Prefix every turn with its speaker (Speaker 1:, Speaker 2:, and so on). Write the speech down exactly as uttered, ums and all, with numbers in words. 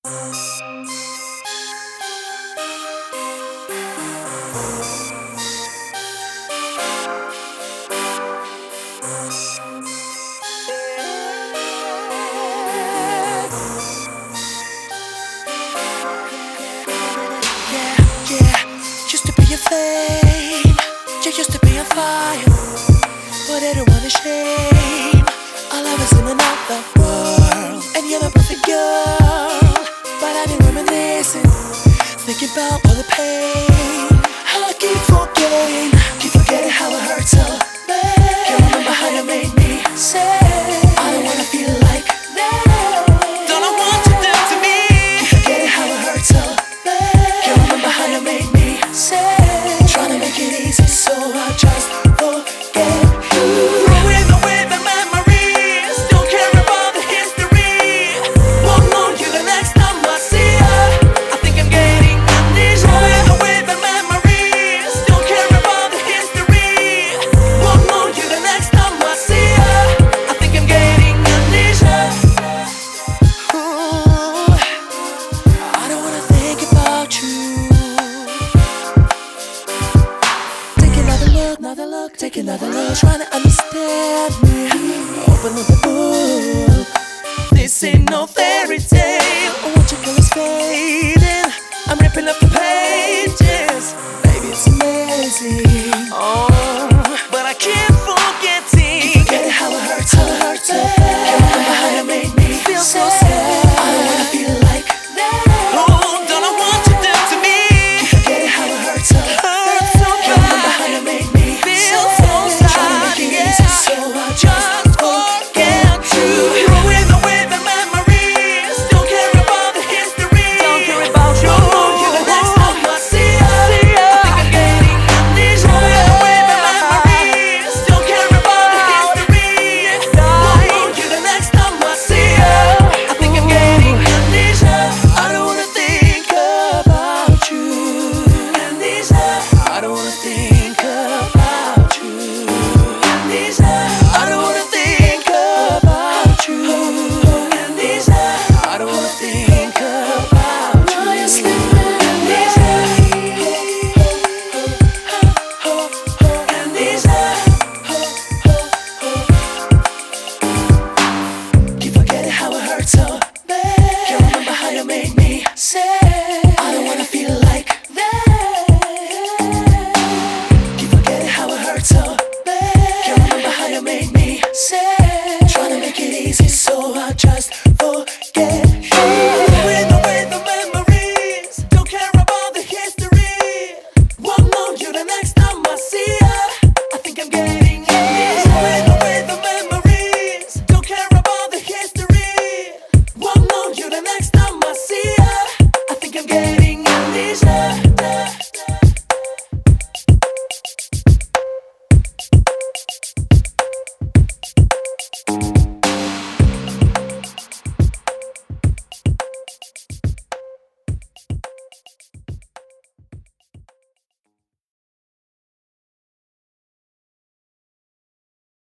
Speaker 1: Used to be a flame, you used to be a fire, but I don't wanna shame. All I was in another world, and you're the perfect girl. But I been reminiscing, thinking about all the pain. I keep forgetting, keep forgetting how it hurts. So